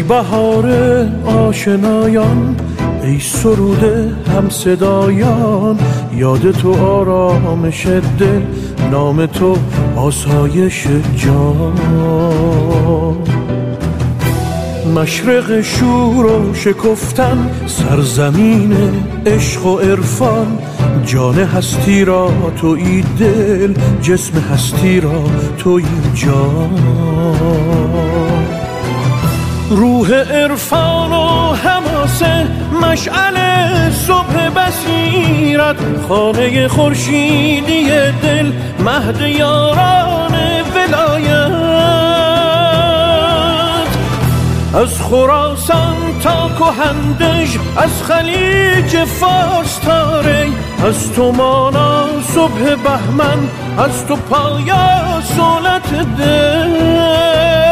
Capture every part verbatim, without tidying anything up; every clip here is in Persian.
بهار آشنایان، ای سروده هم صدایان، یاد تو آرامش دل، نام تو آسایش جان. مشرق شور و شکفتن، سرزمین عشق و عرفان، جان هستی را تویی دل، جسم هستی را تویی جان. روح عرفان و حماسه، مشعل صبح بصیرت، خانه خورشیدی دل، مهد یاران ولایت. از خراسان تا کهندژ، از خلیج فارس تا ری، از تو مانا صبح بهمن، از تو پایا سولت دل.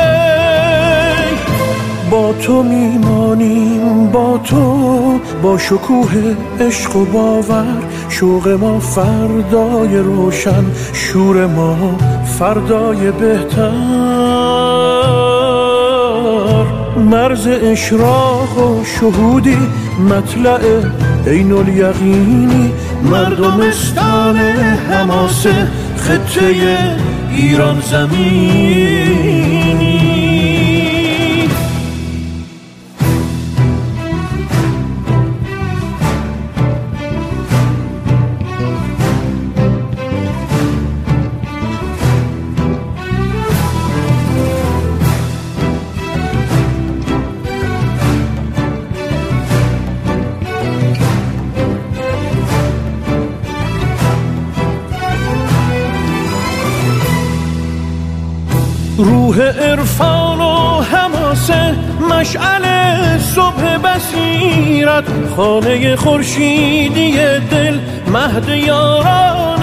با تو میمانیم، با تو، با شکوه عشق و باور، شوق ما فردای روشن، شور ما فردای بهتر. مرز اشراق و شهودی، مطلع عین الیقینی، مردمستان حماسه، خطه ایران زمینی. روح عرفان و حماسه، مشعل صبح بصیرت، خانه خورشیدی دل، مهد یاران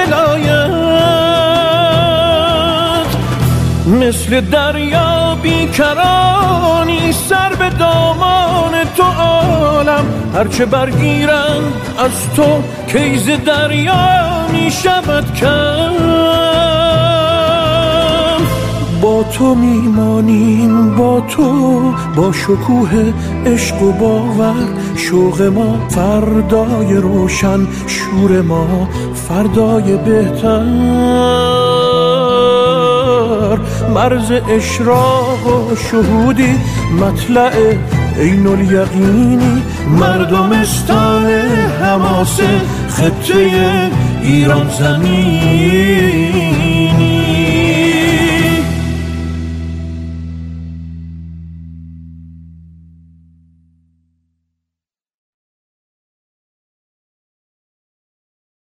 ولایت. مثل دریا بیکرانی، سر به دامان تو عالم، هرچه برگیرند از تو، کیز دریا می شود کم. با تو میمانیم، با تو، با شکوه عشق و باور، شوق ما فردای روشن، شور ما فردای بهتر. مرز اشراق و شهودی، مطلع عین الیقینی، مردمستان حماسه، خطه ایران زمین.